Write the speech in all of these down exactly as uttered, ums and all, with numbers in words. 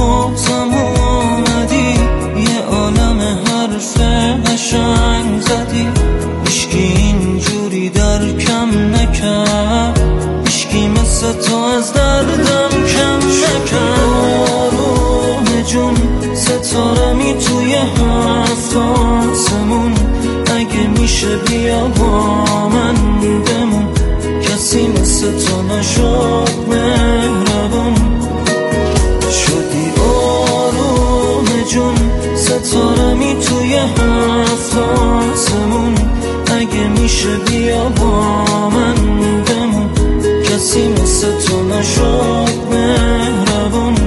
بازم اومدی، یه عالم حرف قشنگ زدی، هیچکی اینجوری درکم نکرد، هیچکی مثل تو از دردم کم نکرد. آروم جون ستاره می توی هفت آسمون، اگه میشه بیا با من بمون، کسی مثل تو نشد مهربون. شدی آروم جون ستاره می توی هفت آسمون، اگه میشه بیا با من بمون، کسی مثل تو نشد مهربون.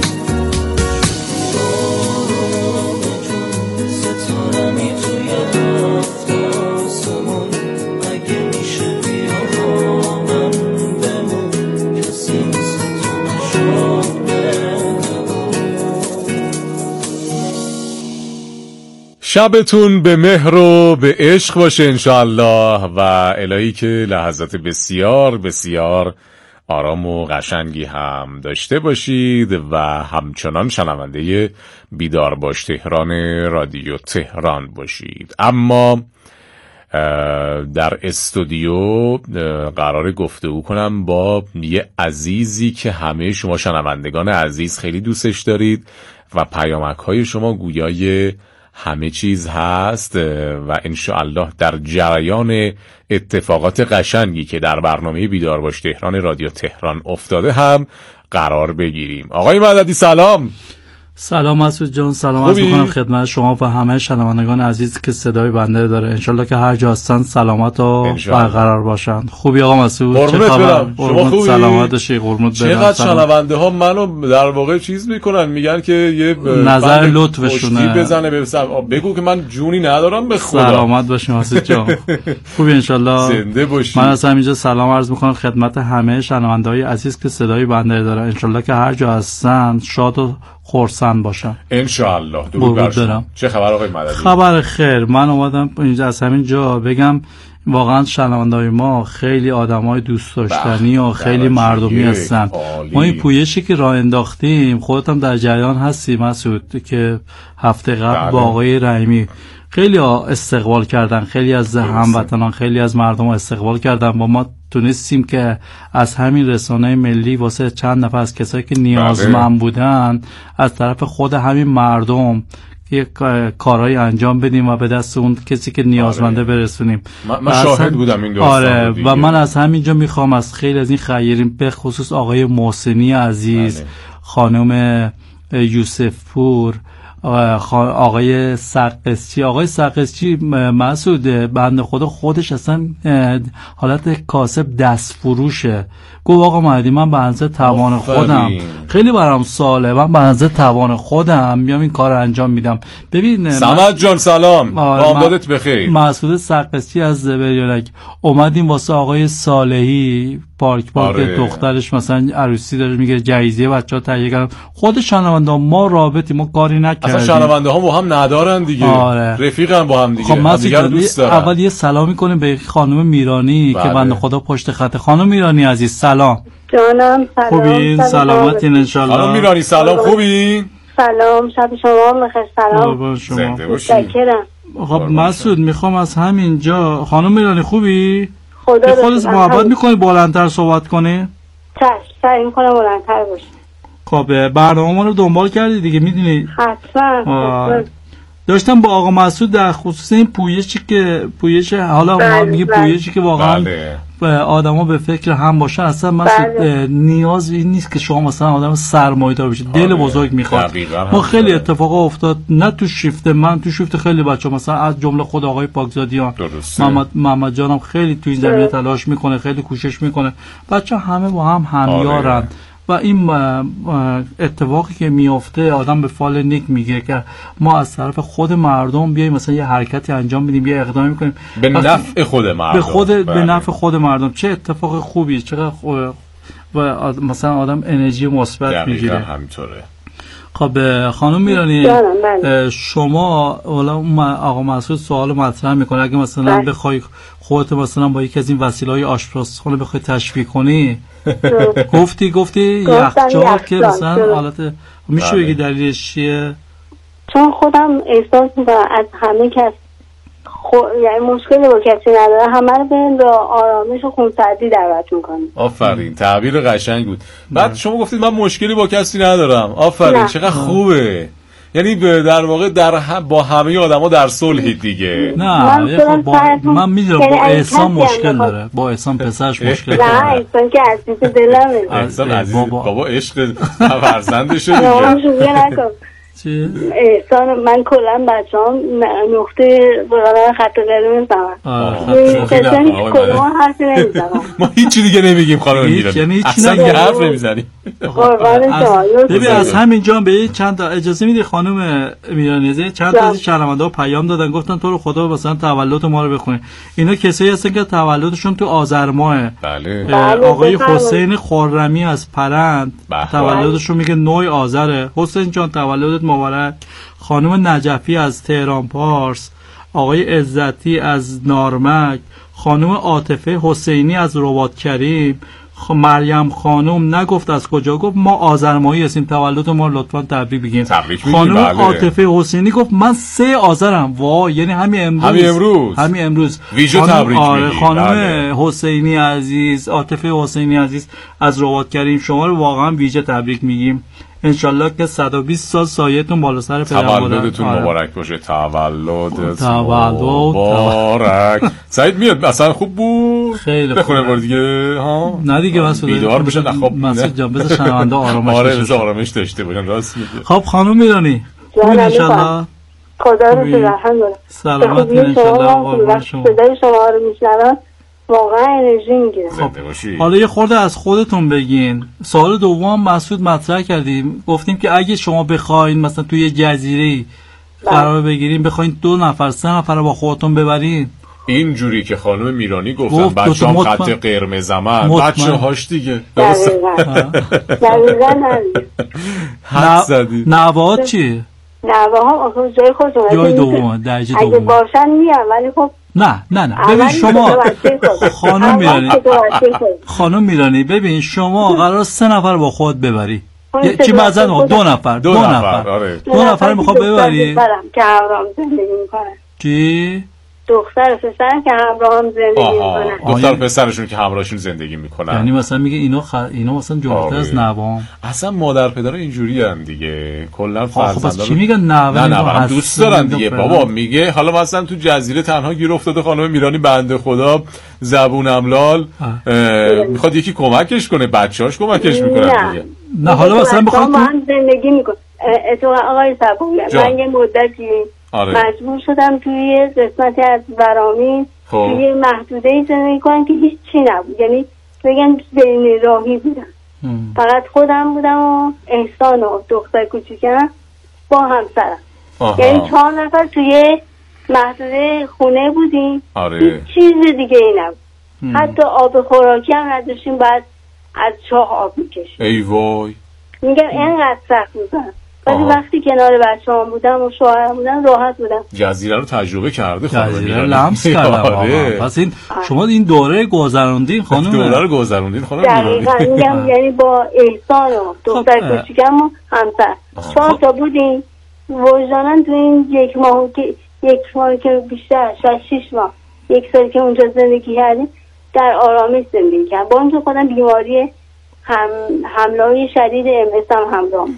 شبتون به مهر و به عشق باشه انشاءالله و الهی که لحظات بسیار بسیار آرام و قشنگی هم داشته باشید و همچنان شنونده بیدار باش تهران رادیو تهران باشید. اما در استودیو قرار گفتگو کنم با یه عزیزی که همه شما شنوندگان عزیز خیلی دوستش دارید و پیامک های شما گویای همه چیز هست و انشاءالله در جریان اتفاقات قشنگی که در برنامه بیدار باش تهران رادیو تهران افتاده هم قرار بگیریم. آقای مددی سلام. سلام مسعود جان، سلام عرض می‌کنم خدمت شما و همه شنوندگان عزیز که صدای بنده داره. انشالله که هر جا هستن سلامت و برقرار باشن. خوبی آقا مسعود؟ چه خبر؟ شما خوبی؟ سلامت باشی قربونت برم. چقدر شنونده ها منو در واقع چیز میکنن، میگن که یه نظر لطفشونه بزنه بگو که من جونی ندارم به خدا. سلامت باشی مسعود جان. خوبی انشالله؟ زنده باشی. من از همینجا سلام عرض می‌کنم خدمت همه شنونده‌های عزیز که صدای بنده داره. انشالله که هر جا هستن شاد و خرسند باشم انشاءالله. درود بر شما. چه خبر آقای مددی؟ خبر خیر. من اومدم اینجا از همین جا بگم واقعا شنونده‌های ما خیلی آدمای دوست داشتنی و خیلی مردمی هستن. ما این پویشی که راه انداختیم خودت هم در جریان هستی مسعود که هفته قبل با آقای رحیمی خیلی استقبال کردن، خیلی از هموطنان خیلی از مردم استقبال کردن. با ما تونستیم که از همین رسانه ملی واسه چند نفر از کسایی که نیازمند بودن از طرف خود همین مردم یک کارهای انجام بدیم و به دست اون کسی که نیازمنده برسونیم. من شاهد بودم این داستان. آره و من از همینجا میخوام از خیلی از این خیرین به خصوص آقای محسنی عزیز بله. خانم یوسف پور، آقای سقسچی آقای سقسچی مسعود بنده خدا خودش اصلا حالت کاسب دست فروشه. گفت آقا مهدی من به اندازه توان خودم خیلی برام ساله، من به اندازه توان خودم میام این کار انجام میدم. ببین سمد جان سلام، آمدادت بخیر. مسعود سقسچی از زبریانک اومدیم واسه آقای صالحی پارک پارک آره. دخترش مثلا عروسی داره میگه جایزه بچه‌ها تهیه کردن. خود شنونده ما رابطی ما کاری نکردیم. اصلا شنونده ها با هم ندارن دیگه. آره. رفیقن با هم دیگه. خب هم دیگه دوست دارن. اول یه سلامی کنیم به خانم میرانی بله. که بنده خدا پشت خط. خانم میرانی عزیز سلام. جانم سلام. خوبین؟ سلامتین ان شاء الله. خانم میرانی سلام خوبی؟ سلام شب شما بخیر. سلام. زنده باشی. متشکرم. خب مسعود میخوام از همینجا خانم میرانی خوبی؟ خدا خودت محبت میکنی بلندتر صحبت کنی؟ چشم سعی میکنم بلندتر باشه. خب برنامه ما رو دنبال کردی دیگه میدونی؟ حتما. داشتم با آقا مسعود در خصوص این پویشی که پویش حالا ما میگه پویشی که واقعا بله. آدما به فکر هم باشن. اصلا مسعود بله. نیاز این نیست که شما مثلا آدم سرمایه‌دار بشید. دل بزرگ میخواد. ما خیلی اتفاق افتاد نه تو شیفت من، تو شیفت خیلی بچه‌ها مثلا از جمله خود آقای پاکزادیان محمد محمد جانم خیلی تو این زمینه تلاش میکنه، خیلی کوشش میکنه. بچه‌ها همه با هم همیارن و این اتفاقی که میافته آدم به فال نیک میگه که ما از طرف خود مردم بیاییم مثلا یه حرکتی انجام بدیم، یه اقدامی میکنیم به نفع خود مردم، به خود بله. به نفع خود مردم. چه اتفاق خوبیه، چقدر و مثلا آدم انرژی مثبت میگیره. همینطوره. خب خانم میرانی شما حالا آقا مسعود سوال مطرح میکنه اگه مثلا بخوای خودت مثلا با یکی از این وسیله‌های آشپزخونه بخوای تشبیه کنی گفتی گفتی یخچال که مثلا حالت میشه بگی دلیلش چیه؟ چون خودم احساس میکنم از همه کس خو... یعنی مشکلی با کسی نداره، همه رو به آرامش و خونسردی دعوت میکنم. آفرین، تعبیر قشنگ بود. بعد شما گفتید من مشکلی با کسی ندارم. آفرین، چقدر خوبه. یعنی در واقع در هم با همه آدما در صلح دیگه. نه من, با... من میدونم با احسان مشکل داره، با احسان پسرش مشکل داره. نه احسان که عزیز دلمه. احسان عزیز بابا عشق فرزندشه دیگه. احسان من کلا بچه‌ام نقطه برای خط قرمز دارم. کسانی که کلا حرفی نمیزنم. ما هیچی دیگه نمیگیم خانم میرانی. اصلا یه حرف نمیزنیم. ببین از همینجا به چند تا اجازه میدی خانم میرانیزه چند تا از شنونده‌ها پیام دادن گفتن تو رو خدا مثلا تولد ما رو بخونی. اینا کسایی هستن که تولدشون تو آذر ماه. بله. آقای حسین خرمی از پرند تولدشون میگه نه آذر. حسین جان تولدت مبارک. خانم نجفی از تهران پارس، آقای عزتی از نارمک، خانم عاطفه حسینی از رباط کریم، خ... مریم خانم نگفت از کجا، گفت ما آذر ماهی هستیم تولد ما لطفا تبریک بگین. خانم بله. عاطفه حسینی گفت من سه آذرم. وای یعنی همین امروز همین امروز همین امروز ویژه تبریک آره میگیم. خانم بله. حسینی عزیز، عاطفه حسینی عزیز از رباط کریم، شما رو واقعا ویژه تبریک میگیم. انشالله که صد و بیست سال سایه‌تون بالا سر پدر تولدتون آره. مبارک باشه. تولدت تولد مبارک. سعید میاد مثلا خوب بود خیلی بخونه بار دیگه ها نه دیگه مسعود بیدار بشن. خب مسعود جان بذار شنونده آرامش آره بذار آرامش داشته باشن. راست میگی. خب خانم میرانی خوبین انشالله خدا رو الحمدلله سلامتی انشالله. صدای شما رو میشنوم واقعا انرژی میگیره. خب حالا یه خورده از خودتون بگین. سوال دوم مسعود مطرح کردیم گفتیم که اگه شما بخواین مثلا توی یه جزیره قرار بگیرین بخواین دو نفر سه نفر رو با خودتون ببرین این جوری که خانم میرانی گفتن بچه هم خط قرمزمن بچه هاش دیگه حد زدی. نواد چی؟ نواد هم آخه جای خودتون جای دوم درجه دوم اگه باشن میان ولی خب نه نه نه ببین شما خانم میرانی خانم میرانی ببین شما قرار سه نفر با خود ببری چی مثلا دو نفر دو نفر دو نفر میخواد ببری که همراهم زندگی میکنن. چی؟ دختر پسر که همراهم زندگی میکنن. دختر پسرشون که همراهشون زندگی میکنن. یعنی مثلا میگه اینا خ... اینا مثلا جالب‌تر از نوام. اصلا مادر پدر اینجوری ان دیگه. کلا فرزندان چی میگن نوه نه دوست دارن دیگه. بابا میگه حالا مثلا تو جزیره تنها گیر افتاده خانم میرانی بنده خدا زبون املال میخواد یکی کمکش کنه بچه‌اش کمکش میکنن دیگه. نه حالا مثلا بخواد من زندگی میکنه. اتفاقا آقای صبوری من یه مدتی آره. مجبور شدم توی قسمتی از ورامین توی محدوده‌ای زندگی کنم که هیچ چی نبود، یعنی بگم بین راهی بودم. ام. فقط خودم بودم و احسان و دختر کوچیکم با همسرم. یعنی چهار نفر توی محدوده خونه بودیم. آره. هیچ چیز دیگه ای نبود. ام. حتی آب خوراکی هم نداشتیم، بعد از چاه آب میکشیم. ای وای. میگم اینقدر سخت بودم. ولی وقتی کنار بچه‌ام بودم و شوهرم بودم راحت بودم. جزیره رو تجربه کرده خانم جزیره لمس کردم. آره. پس این شما این دوره گذروندین خانم. دوره رو گذروندین خانم. دقیقاً میگم یعنی با احسان و دختر کوچیکم و همسر چهار تا بودیم. وجداناً تو این یک ماه که یک ماه که بیشتر شاید شش ماه یک سال که اونجا زندگی کردیم در آرامش زندگی کردم. با اینکه خودم بیماری هم حمله شدید ام اس هم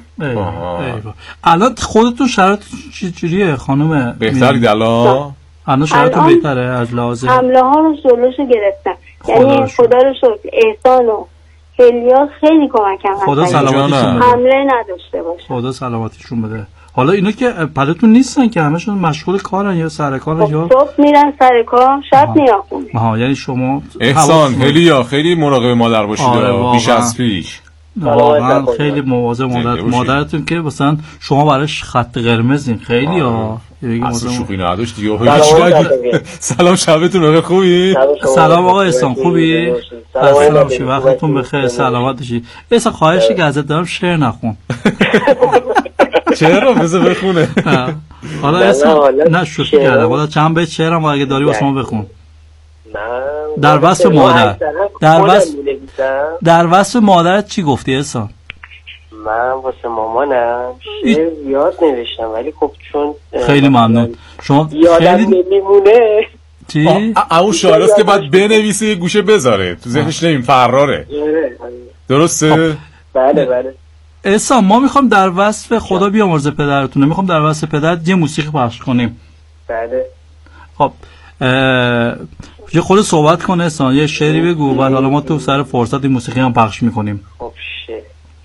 همراه. الان خودتون شرایط چجوریه خانم؟ بهتری الان؟ الان شرایطتون بهتره از لحاظ حمله ها رو جلوشو گرفتن. یعنی خدا رو شکر احسان و الیاس خیلی کمکم هستن. خدا سلامتیشون بده. حمله نداشته باشه. خدا سلامتیشون بده. حالا اینا که پلتون نیستن که همشون مشغول کارن یا سر کارن یا صبح میرن سر کار شب میان خونه. آها یعنی شما احسان هلیا خیلی مراقب مادر باشید. آره بیش از پیش واقعا خیلی مواظب مادر مادرتون که مثلا شما براش خط قرمزین خیلی ها. اصلا شوخی نداشت دیگه. سلام شبتون بخیر. خوبی؟ سلام آقا احسان خوبی؟ سلام شی وقتتون بخیر سلامت باشی. احسان خواهشی که ازت دارم شعر نخون. چرا بذار بخونه. حالا اصلا نه شوخی کردم. حالا چند بیت شعرم اگه داری واسه ما بخون. در وصف مادر در وصف در وصف مادرت چی گفتی احسان؟ من واسه مامانم شعر زیاد نوشتم ولی خب چون خیلی ممنون شما خیلی نمیمونه. چی؟ او شعراست که باید بنویسه یه گوشه بذاره تو ذهنش، نمیم فراره. درسته؟ بله بله. احسان ما میخوام در وصف خدا بیامرزه پدرتونه، میخوام در وصف پدرت یه موسیقی پخش کنیم. بله. خب یه خود صحبت کنه احسان، یه شعری بگو بعد حالا ما تو سر فرصت این موسیقی هم پخش میکنیم. خب شه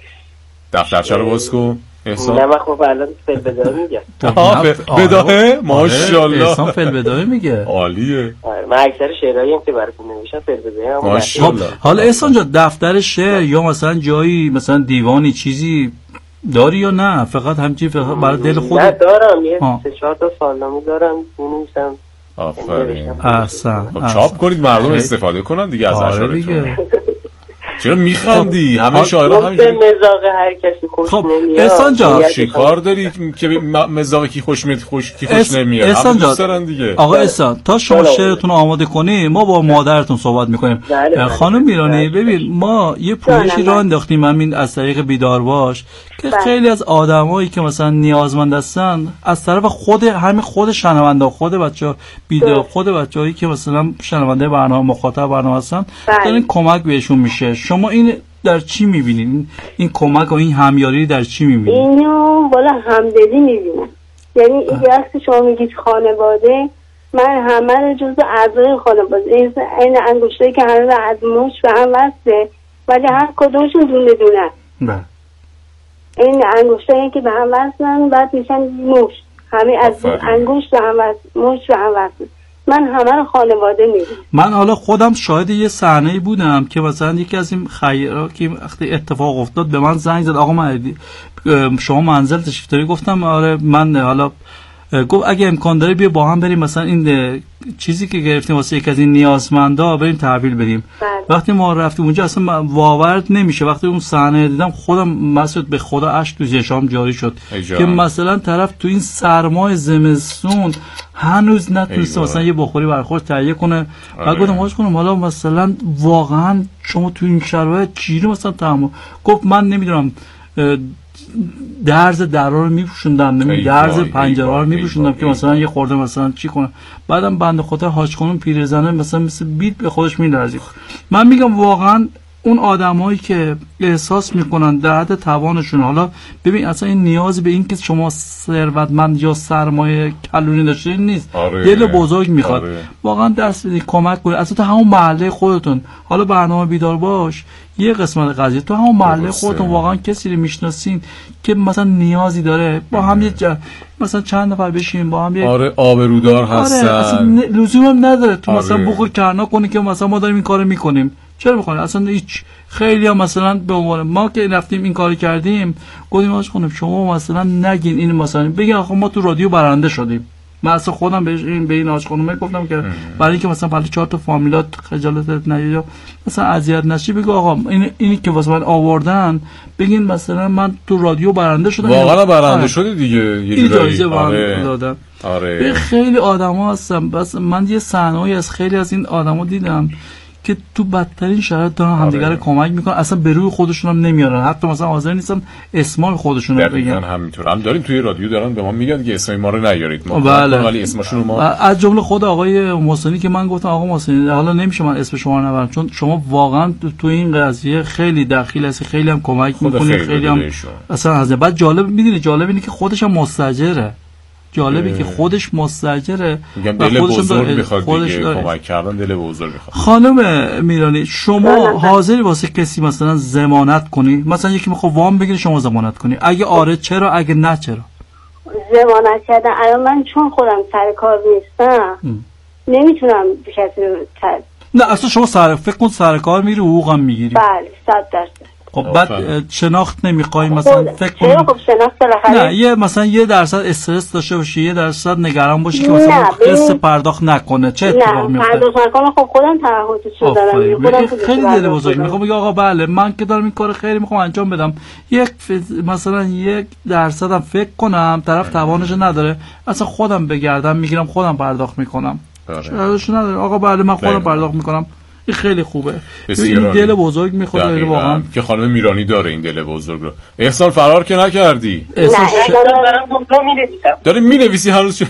دفترچه رو باز کن احسان. نه من خب الان فل بداهه میگم. آها بداهه؟ ماشاءالله احسان فل بداهه میگه. عالیه. من اکثر شعرهایی هم که براتون نوشتم فل بداهه. ماشاءالله. حالا احسان جان دفتر شعر یا مثلا جایی مثلا دیوانی چیزی داری یا نه فقط همچین فقط برای دل خودت؟ نه دارم، یه سه چهار تا سالنامه دارم می‌نویسم. آفرین. احسن. خب چاپ کنید مردم استفاده کنن دیگه از اشعارتون. چرا میخندی؟ همه شاعرها همینجوری مزاق هر کسی خوش خب نمیاد. احسان جان چیکار داری که مزاق کی خوش میاد خوش کی خوش نمیاد؟ احسان جان دیگه. آقا احسان تا شما شعرتون آماده کنی ما با مادرتون صحبت میکنیم. خانم میرانی ببین ما یه پویشی راه انداختیم همین از طریق بیدار باش که خیلی از آدمایی که مثلا نیازمند هستن از طرف خود همین خود شنونده خود بچه‌ها بیدار خود بچه‌هایی که مثلا شنونده برنامه مخاطب برنامه هستن دارن کمک بهشون میشه. شما این در چی میبینید؟ این, این کمک و این همیاری در چی میبینید؟ اینو والا همدلی میبینم. یعنی این وقتی شما میگید خانواده من همه رو جزو اعضای خانواده این انگشتایی که همه از مش به هم وصله ولی هر کدومشون دونه دونه. بله. این انگشتایی که به هم وصلن بعد میشن مش همه از انگشت به هم وصل مش به هم وصل. من همه رو خانواده میبینم. من حالا خودم شاهد یه صحنه‌ای بودم که مثلا یکی از این خیرا که وقتی اتفاق افتاد به من زنگ زد آقا مهدی شما منزل تشریف داری؟ گفتم آره. من حالا گفت اگه امکان داره بیا با هم بریم مثلا این چیزی که گرفتیم واسه یک از این نیازمندا بریم تحویل بدیم. بله. وقتی ما رفتیم اونجا اصلا باور نمیشه وقتی اون صحنه دیدم خودم مسعود به خدا اشک تو چشام جاری شد که مثلا طرف تو این سرمای زمستون هنوز نتونسته مثلا یه بخوری برخورد تهیه کنه. بعد گفتم واش کنم حالا مثلا واقعا شما تو این شرایط چیزی مثلا تمام. گفت من نمیدونم درز درا رو میپوشوندم نمی درز پنجره رو میپوشوندم که مثلا یه خورده مثلا چی کنم. بعدم بنده خدا حاج خانم پیرزنه مثلا مثل بیت به خودش میلرزید. من میگم واقعا اون آدمایی که احساس میکنن در حد توانشون، حالا ببین اصلا این نیاز به این که شما ثروتمند یا سرمایه کلونی داشته نیست. آره. دل بزرگ میخواد. آره. واقعا دست بدید کمک کنید اصلا تو همون محله خودتون. حالا برنامه بیدار باش یه قسمت قضیه تو همون محله خودتون واقعا کسی رو میشناسین که مثلا نیازی داره با هم یه جا... مثلا چند نفر بشین با هم یه آره آبرودار هستن. آره اصلا ن... لزوم هم نداره تو آره. مثلا بخور کرنا کنی که مثلا ما داریم این کارو میکنیم. چرا میکنیم؟ اصلا هیچ خیلی ها مثلا به عنوان ما که رفتیم این کارو کردیم گفتیم آش خانم شما مثلا نگین این مثلا بگین آخه ما تو رادیو برنده شدیم. من اصلا خودم به این به این آش خانم گفتم که برای اینکه مثلا برای چهار تا فامیلات خجالت نگیره مثلا اذیت نشی بگو آقا این اینی که واسه من آوردن بگین مثلا من تو رادیو برنده شدم. واقعا برنده شدی دیگه یه جوری آره. دادن. آره. خیلی آدما هستن. بس من یه صحنه‌ای از خیلی از این آدما دیدم که تو بدترین شرایط دارن همدیگه رو کمک میکنن اصلا به روی خودشون هم نمیارن حتی مثلا حاضر نیستن اسمای خودشون رو بگن. همینطور هم داریم توی رادیو دارن به ما میگن که اسم ما رو نیارید ما بله. ولی اسمشون رو ما از جمله خود آقای محسنی که من گفتم آقا محسنی حالا نمیشه من اسم شما رو نبرم چون شما واقعا تو, تو این قضیه خیلی دخیل هستی خیلی هم کمک میکنی خیلی, خیلی هم اصلا از بعد جالب میدونی جالب اینه که خودش هم مستاجره. جالبی که خودش مستاجره میگم دل بزرگ میخواد دیگه کمک کردن دل بزرگ میخواد. خانم میرانی شما حاضری واسه کسی مثلا ضمانت کنی؟ مثلا یکی میخواد وام بگیره شما ضمانت کنی؟ اگه آره چرا؟ اگه نه چرا؟ ضمانت کردن الان من چون خودم سر کار نیستم نمیتونم کسی رو تر... نه اصلا شما سر فکر کن سر کار میری حقوقم میگیری. بله صد درصد. خب بعد شناخت نمیخوای مثلا فکر کنی خب شناخت نه یه مثلا یه درصد استرس داشته باشی، یه درصد نگران باشی که مثلا قصه پرداخت نکنه، چه اتفاقی میفته؟ نه پرداخت نکنه. خب خودم تعهدشو دارم، خودم خیلی دل بزرگ میخوام بگم آقا بله من که دارم این کار خیلی میخوام انجام بدم، یک مثلا یک درصدم فکر کنم طرف توانش نداره، اصلا خودم بگردم میگیرم خودم پرداخت میکنم، چراشو نداره آقا بله من خودم پرداخت میکنم. این خیلی خوبه، این دل بزرگ میخواد واقعا که خانم میرانی داره این دل بزرگ رو. احسان فرار که نکردی؟ احسان دارم مینویسم. داری مینویسی هنوز؟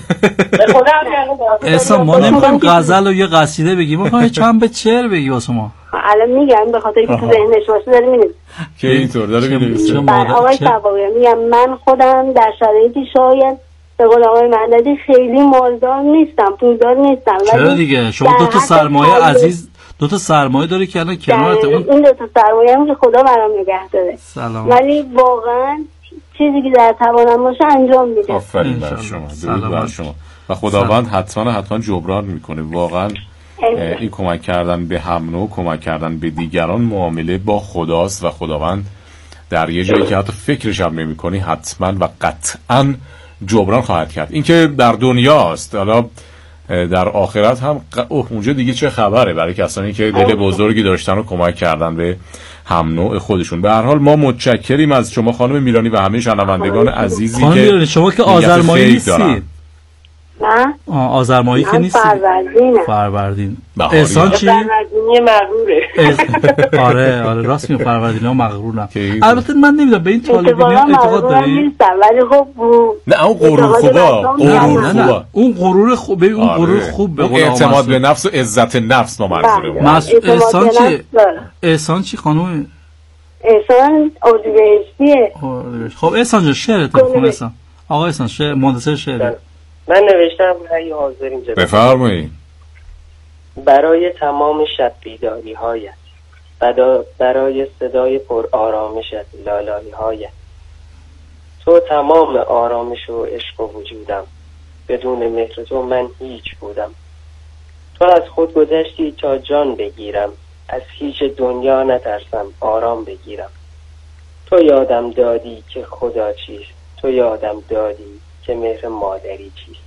احسان ما نمیخوایم غزل و یه قصیده بگیم، میخوایم چند بیت شعر بگی واسه ما. الان میگم به خاطر که تو ذهنش باشه داره مینویسه که اینطور داره مینویسه. آقای صباغی میگم من خودم در شرایطی شاید به قول آقای مهندی خیلی مالدار نیستم، پولدار نیستم. چرا دیگه شما دو تا سرمایه عزیز، دو تا سرمایه داری که الان کنارت، اون این دو تا سرمایه هم که خدا برام نگه داره. سلام. ولی واقعا چیزی که در توانم باشه انجام میدم. آفرین بر شما، درود بر شما. و خداوند حتما حتما جبران میکنه. واقعا این کمک کردن به هم نوع، کمک کردن به دیگران معامله با خداست و خداوند در یه جایی که حتی فکرش هم نمی‌کنی حتما و قطعا جبران خواهد کرد. این که در دنیاست، حالا در آخرت هم اوه اونجا دیگه چه خبره برای کسانی که دل بزرگی داشتن و کمک کردن به هم نوع خودشون. به هر حال ما متشکریم از شما خانم میرانی و همه شنوندگان عزیزی خانم که میرانی شما که آذرمایی نیستی. نه آذرمایی که نیستی، فروردینه. فروردین. احسان چی؟ فروردینی مغروره. آره آره راست میگه، فروردینی مغرورن. البته من نمیدونم به این طالبینی اعتقاد داری؟ ولی خب نه اون غرور خوبه، غرور خوبه. اون غرور خوبه، اون غرور خوب به قول اعتماد به نفس و عزت نفس ما منظورمون. احسان چی؟ احسان چی خانم؟ احسان اردیبهشتیه. خب احسان جان شعرت بخون. احسان آقا احسان شعر مهندس شعر من نوشتم ای حاضرین جناب. بفرمایید. برای تمام شب بیداری هایت، برای صدای پر آرامشت، لالایی هایت، تو تمام آرامش و عشق و وجودم، بدون مهر تو من هیچ بودم. تو از خود گذشتی تا جان بگیرم، از هیچ دنیا نترسم آرام بگیرم. تو یادم دادی که خدا چیست، تو یادم دادی که مهر مادری چیست.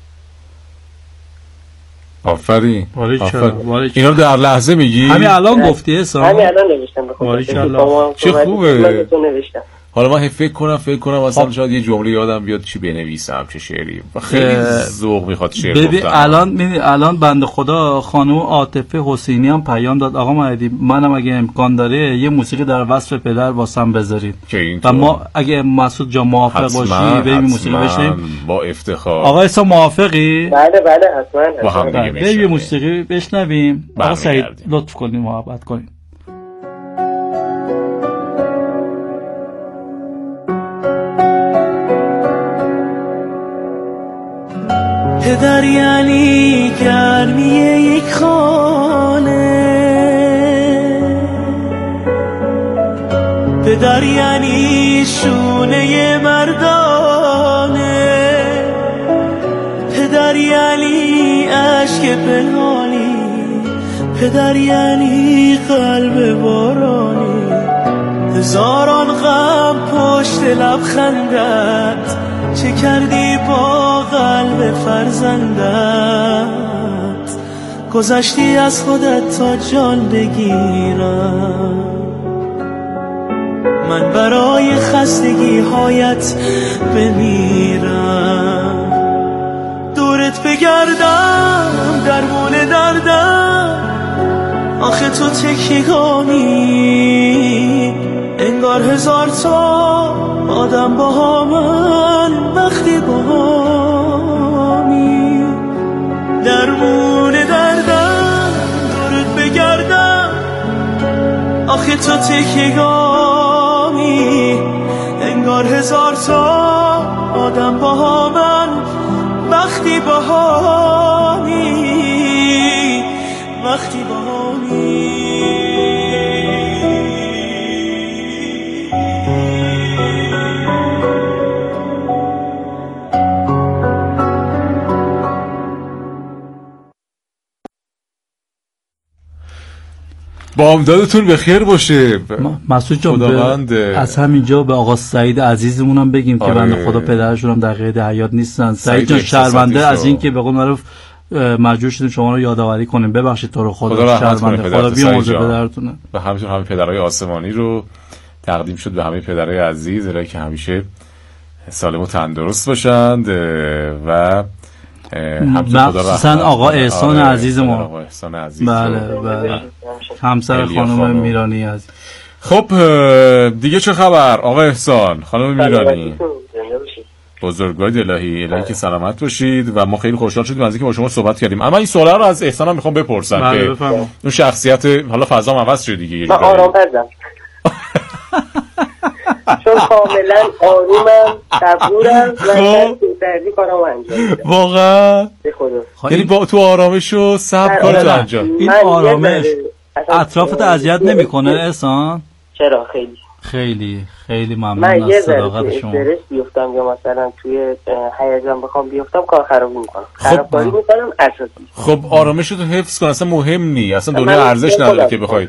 آفرین. آفرین. اینا در لحظه میگی؟ همین الان گفتی احسان؟ همین الان نوشتم بخونم. چه خوبه. حالا من فکر کنم فکر کنم اصلا شاید یه جمله یادم بیاد چی بنویسم، چه شعری. خیلی ذوق میخواد شعر گفتن. ببین الان میبینی الان بنده خدا خانم عاطفه حسینی هم پیام داد آقا مهدی منم اگه امکان داره یه موسیقی در وصف پدر واسم بذارید. و ما اگه مسعود جان موافق باشی بریم موسیقی بشنویم با افتخار. آقا احسان موافقی؟ بله بله حتما. با هم دیگه بریم موسیقی بشنویم. آقا سعید لطف کنید محبت کنید. پدر یعنی گرمی یک خانه، پدر یعنی شونه مردانه، پدر یعنی عشق پنهانی، پدر یعنی قلب بارانی. هزاران غم پشت لبخندت، چه کردی با قلب فرزندت؟ گذشتی از خودت تا جان بگیرم. من برای خستگی هایت بمیرم. دورت بگردم درمون دردم، آخه تو تکیگانی. انگار هزار تا آدم با همن وقتی با همی. درمون دردم دورت بگردم، آخه تو تکیگانی. انگار هزار تا آدم با همن وقتی با همی، وقتی با همی. بامدادتون بخیر باشه. مسعود جان از همینجا به آقا سعید عزیزمونم بگیم آره. که بنده خدا پدرشون هم در قید حیات نیستن. سعید جان شرمنده از این که به قول معروف مجبور شدیم شما رو یادآوری کنیم، ببخشید تو رو خدا، شرمنده، خدا بیامرزه پدرتون و همینطور همه پدرای آسمانی رو تقدیم شد به همه پدرای عزیز الهی که همیشه سالم و تندرست باشند و مخصوصا آقا احسان آره عزیز ما، آقا احسان عزیز بله بله همسر خانم میرانی عزیز. خب دیگه چه خبر آقا احسان خانم میرانی؟ بزرگوار الهی الهی که سلامت باشید و ما خیلی خوشحال شدیم از اینکه با شما صحبت کردیم. اما این سوالا رو از احسان هم میخوام بپرسم که اون شخصیت حالا فضا عوض شده دیگه. من آرام بزن چون کاملا آرومم، صبورم و دردی کارم انجام میدم. واقعا به خدا یعنی با تو آرامش و صبر کارت انجام. این آرامش اطرافت اذیت نمیکنه احسان؟ چرا خیلی خیلی خیلی ممنون از صداقت شما. من یه ذره استرس بیفتم یا مثلا توی هیجان بخوام بیفتم کار خرابی میکنم، خرابکاری میکنم اساسی. خب آرامش رو حفظ کن، اصلا مهم نی، اصلا دنیا ارزش نداره که بخواید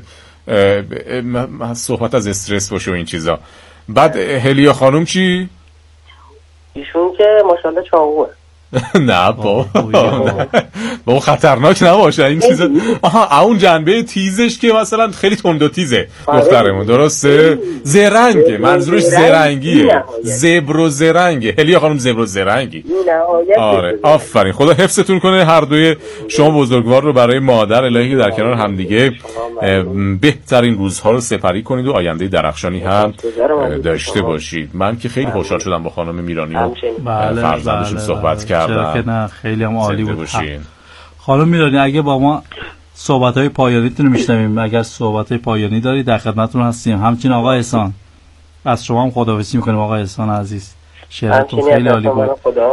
صحبت از استرس باشه و این چیزا. بعد هلیا خانم چی؟ ایشون که ماشاءالله چاقوه. نه با با خطرناک نباشه این چیزا. آها اون جنبه تیزش که مثلا خیلی تند و تیزه دخترمون، درسته؟ زرنگه، منظورش زرنگیه، زبر و زرنگه. هلیا خانم زبر و زرنگی. آره آفرین، خدا حفظتون کنه هر دوی شما بزرگوار رو. برای مادر الهی در کنار همدیگه بهترین روزها رو سپری کنید و آینده درخشانی هم داشته باشید. من که خیلی خوشحال شدم با خانم میرانی و فرزندشون صحبت کردم. چرا که نه، خیلی هم عالی بود. خانم میرانی اگه با ما صحبت‌های پایانیتون رو میشنویم، اگر صحبت‌های پایانی دارید در خدمتتون هستیم. همچنین آقا احسان از شما هم خداحافظی می‌کنیم آقا احسان عزیز، شعرتون خیلی عالی بود.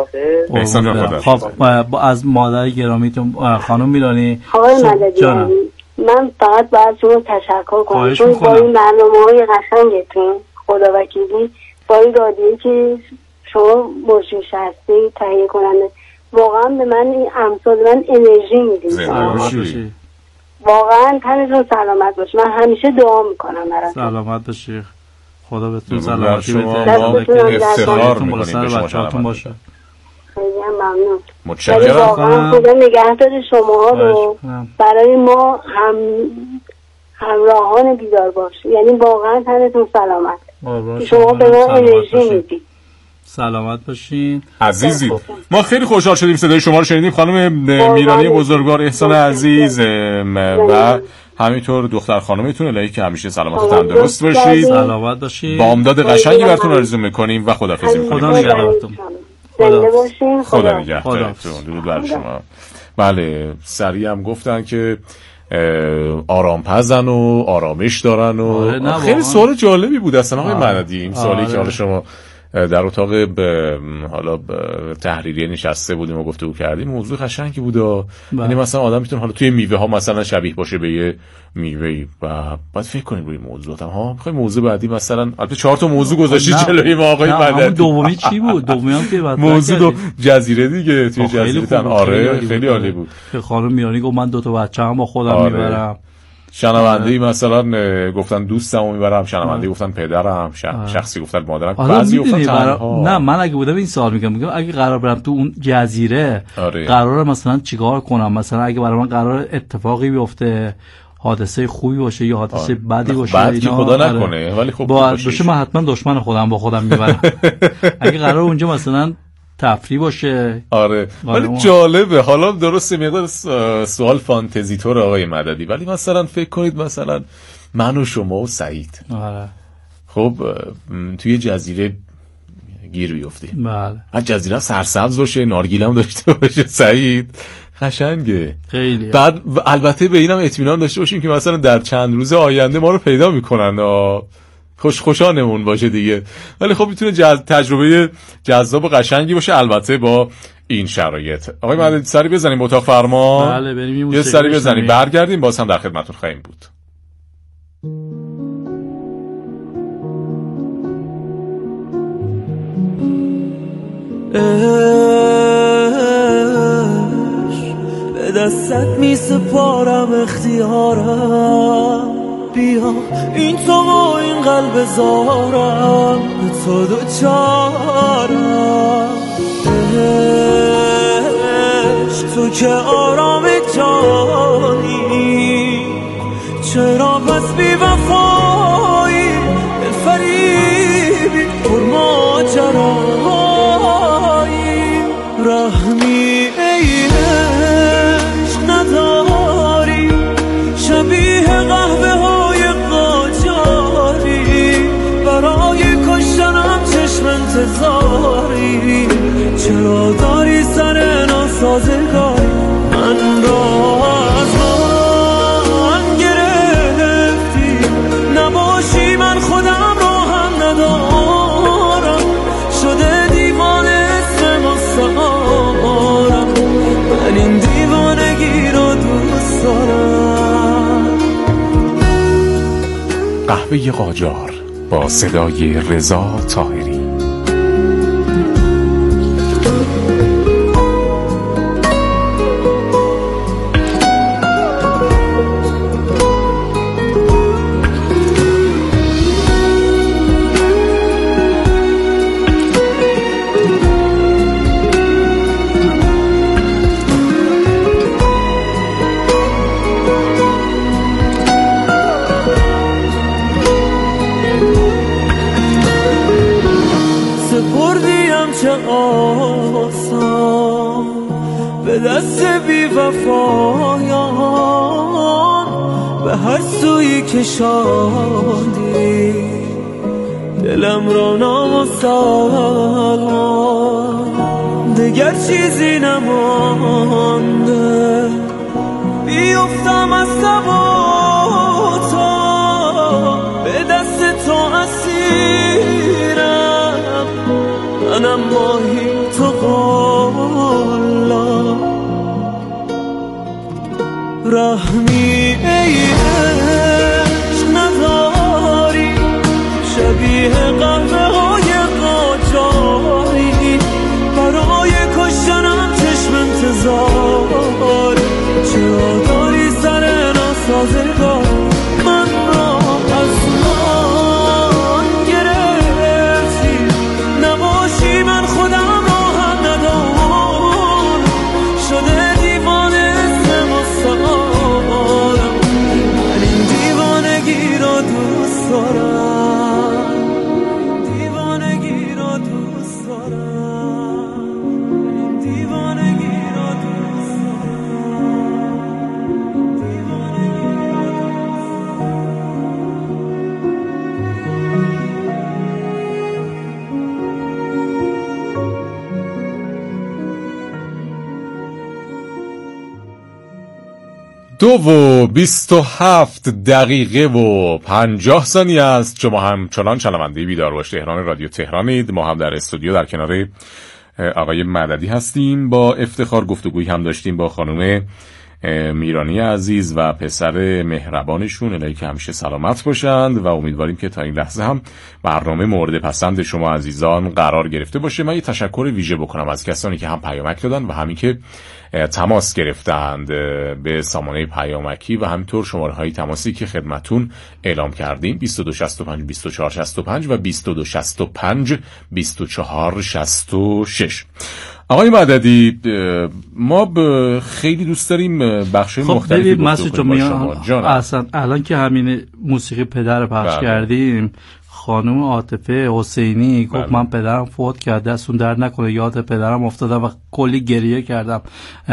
خب از مادر گرامیتون خانم میرانی آقای مددی من فقط باید شما تشکر کنم چون با این برنامه‌های قشنگتون خدا وکیلی با این رادیویی که شما مرشد هستی تهیه کننده واقعا به من این امثال من انرژی میدید. واقعا تنتون سلامت باشه. من همیشه دعا میکنم براتون. سلامت باشی، خدا بهتون سلامتی بده، افتخار میکنیم به بچه‌هاتون باشه. خیلی ممنون. متشکرم. واقعا خدا نگهدار شما رو برای ما هم همراهان بیدار باش. یعنی واقعا تنتون سلامت. شما به ما انرژی میدید. سلامت باشین عزیزی. ما خیلی خوشحال شدیم صدای شما رو شنیدیم خانم میرانی بزرگوار، احسان عزیز و همینطور دختر خانمتون الهی که همیشه سلامت و تندرست باشید. سلامت باشید. بامداد قشنگی براتون آرزو می‌کنیم و خداحافظی می‌کنیم. خدا نگهدارتون. زنده باشین. خدا نگهدارتون. درود بر شما. بله سریع هم گفتن که آرام پزن و آرامش دارن و خیلی سوال جالبی بود اصلا آقای مددی. این سوالی که حالا شما در اتاق به حالا تحریریه نشسته بودیم و گفتگو کردیم، موضوع قشنگی بود. یعنی مثلا آدم میتونه حالا توی میوه ها مثلا شبیه باشه به یه میوه‌ای و بعد فکر کنیم روی موضوعات ها. میخوای موضوع بعدی مثلا البته چهار تا موضوع گذاشتی جلوی ما آقای مددی. دومی چی بود؟ دومی هم که بعد موضوع دو جزیره دیگه توی جزیره تن. آره خیلی عالی بود. که خانم میرانی گفت من دو تا بچه‌ام با خودم میبرم. شنونده‌ای مثلا گفتن دوستمو میبرم، شنونده‌ای گفتن پدرم، شخصی گفتن مادرم، بعضی گفتن تنها. نه من اگه بودم این سوال میگم میگم اگه قرار برم تو اون جزیره آره. قراره مثلا چیکار کنم؟ مثلا اگه برای من قرار اتفاقی بیفته، حادثه خوبی باشه یا حادثه بدی باشه، بعد که خدا نکنه ولی خب باشه من حتما دشمن خودم با خودم میبرم. اگه قرار اونجا مثلا تفریح باشه. آره ولی جالبه. حالا درسته مقدار سوال فانتزی طور آقای مددی، ولی مثلا فکر کنید مثلا من و شما و سعید آره. خب توی جزیره گیر بیفتیم. بله. از جزیره سرسبز باشه، نارگیل هم داشته باشه، سعید قشنگه خیلی. بعد البته به اینم اطمینان داشته باشیم که مثلا در چند روز آینده ما رو پیدا میکنن و خوش خوشانمون باشه دیگه. ولی خب میتونه جز... تجربه جذاب و قشنگی باشه، البته با این شرایط. آقای مددی سری بزنیم اتاق فرمان. بله بریم یه سری بزنیم برگردیم باز هم در خدمتتون خواهیم بود. به دستت می سپارم اختیارم، بیا این تو و این قلب زارم به تو دو چارم عشق تو که آرام جانی چرا پس بی وفایی فریبی پر ماجرایی رحمی ای عشق نداری شبیه قهوه های قاجاری برای کشتنم چشم انتظاری چرا داری سر ناسازگاری من را از من گرفتی نباشی من خودم را هم ندارم شده دیوانه اسم مستعارم من این دیوانگی را دوست دارم. قهوه قاجار با صدای رضا طاهری. چه آسان به دست بی وفایان به هر سوی کشاندی دلم را نامسلمان دگر چیزی نمانده بیفتم از سباتا به دست تو اسیرم منم ماهی تو قالا رحمی ای عشق نداری شبیه قهوه های قاجاری برای کشتنم چشم انتظار چرا داری سر ناسازگار من را از من گرفتی نباشی من خودم را هم ندارم شده دیوانه اسم مستعارم من این دیوانگی را دوست دارم دیوانگی را دوست دارم این دیوانگی را دوست دو و بیست و هفت دقیقه و پنجاه ثانیه است. شما هم چنان شنونده بیدار باش تهران رادیو تهرانید. ما هم در استودیو در کنار آقای مددی هستیم. با افتخار گفتگویی هم داشتیم با خانم میرانی عزیز و پسر مهربانشون، الهی که همیشه سلامت باشند و امیدواریم که تا این لحظه هم برنامه مورد پسند شما عزیزان قرار گرفته باشه. من یه تشکر ویژه بکنم از کسانی که هم پیامک دادن و همین که تماس گرفتند به سامانه پیامکی و همینطور شماره های تماسی که خدمتون اعلام کردیم بیست و دو شصت و پنج بیست و چهار شصت و پنج و بیست و دو شصت و پنج بیست و چهار شصت و شش. آقای مددی، ما خیلی دوست داریم بخش خب مختلفی گفتگو کنیم با شما. اصلا الان که همین موسیقی پدر پخش بله. کردیم، خانم عاطفه حسینی گفت بله. من پدرم فوت کرده، دستون در نکنه، یاد پدرم افتادم و کلی گریه کردم.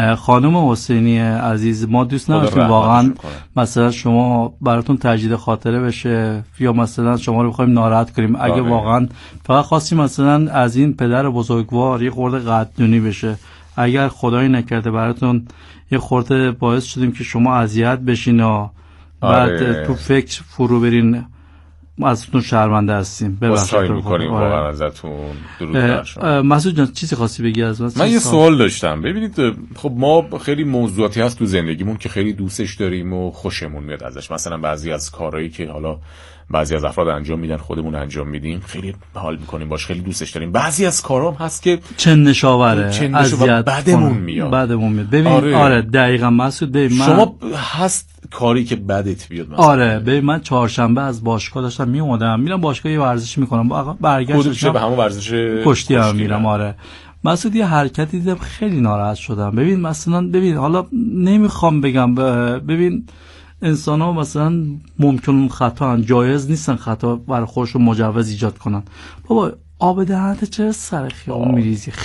خانم حسینی عزیز، ما دوست نداشتیم واقعا مثلا شما براتون تجدید خاطره بشه یا مثلا شما رو بخوایم ناراحت کنیم. اگه بله. واقعا فقط خواستیم مثلا از این پدر بزرگوار یه خورده قدردانی بشه، اگر خدایی نکرده براتون یه خورده باعث شدیم که شما اذیت بشین و بعد آره. تو فکر فرو برین، ما ازتون شرمنده هستیم. ببخشید می‌کنیم واقعا ازتون. درود بر شما. مسعود جان چیزی خواستی بگی از من؟ من یه سوال داشتم. ببینید خب ما خیلی موضوعاتی هست تو زندگیمون که خیلی دوستش داریم و خوشمون میاد ازش. مثلا بعضی از کارهایی که حالا بعضی از افراد انجام میدن خودمون انجام میدیم خیلی حال میکنیم باش، خیلی دوستش داریم. بعضی از کارام هست که چندشاوره، اذیت بعدمون میاد بعدمون میاد. ببین آره, آره دقیقاً مسعود، ببین من شما هست کاری که بدت بیاد مثلا. آره ببین من چهارشنبه از باشگاه داشتم می اومدم میرم باشگاه یه ورزش میکنم، برگشتم به همون ورزش کشتی هم میرم. آره مسعود یه حرکتی دیدم خیلی ناراحت شدم. ببین مثلا ببین حالا نمیخوام بگم ببین انسان ها مثلا ممکن خطا هن، جایز نیستن خطا برای خودشون مجوز ایجاد کنن. بابا آب دهنت چرا سر خیابون میریزی؟